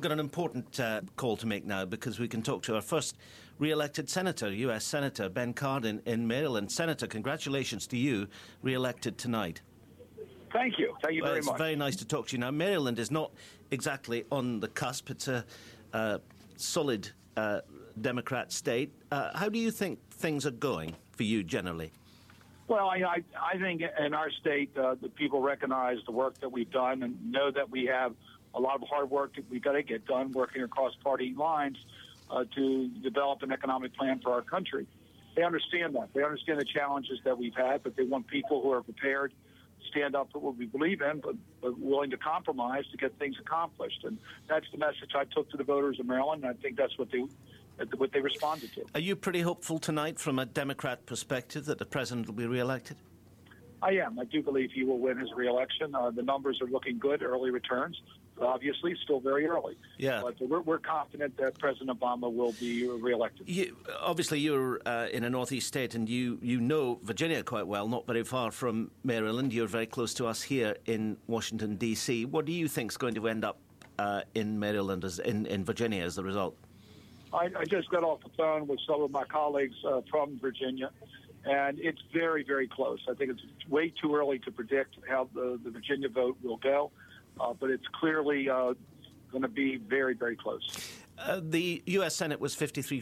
we've got an important call to make now because we can talk to our first re-elected senator, US Senator Ben Cardin in Maryland. Senator, congratulations to you, re-elected tonight. Thank you. Thank you very much. It's very nice to talk to you. Now, Maryland is not exactly on the cusp. It's a solid Democrat state. How do you think things are going for you generally? Well, I think in our state, the people recognize the work that we've done and know that we have a lot of hard work that we've got to get done working across party lines to develop an economic plan for our country. They understand that. They understand the challenges that we've had, but they want people who are prepared to stand up for what we believe in, but willing to compromise to get things accomplished. And that's the message I took to the voters of Maryland, and I think that's what they responded to. Are you pretty hopeful tonight from a Democrat perspective that the president will be re-elected? I am. I do believe he will win his re-election. The numbers are looking good, early returns. Obviously, still very early. Yeah. But we're confident that President Obama will be re-elected. Obviously, you're in a northeast state, and you know Virginia quite well, not very far from Maryland. You're very close to us here in Washington, D.C. What do you think is going to end up in Maryland, in Virginia, as the result? I just got off the phone with some of my colleagues from Virginia, and it's very, very close. I think it's way too early to predict how the Virginia vote will go, but it's clearly going to be very, very close. The U.S. Senate was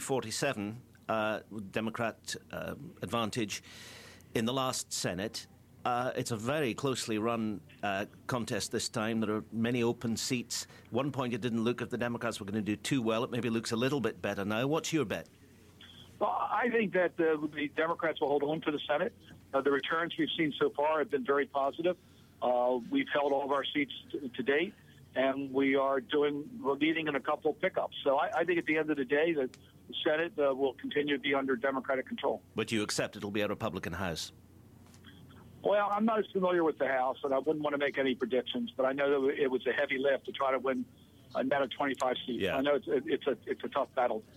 53-47, with Democrat advantage in the last Senate. It's a very closely run contest this time. There are many open seats. At one point, it didn't look if the Democrats were going to do too well. It maybe looks a little bit better now. What's your bet? Well, I think that the Democrats will hold on to the Senate. The returns we've seen so far have been very positive. We've held all of our seats to date, and we're leading in a couple of pickups. So I think at the end of the day, the Senate will continue to be under Democratic control. But you accept it'll be a Republican House? Well, I'm not as familiar with the House, and I wouldn't want to make any predictions, but I know that it was a heavy lift to try to win a net of 25 seats. Yeah. I know it's a tough battle.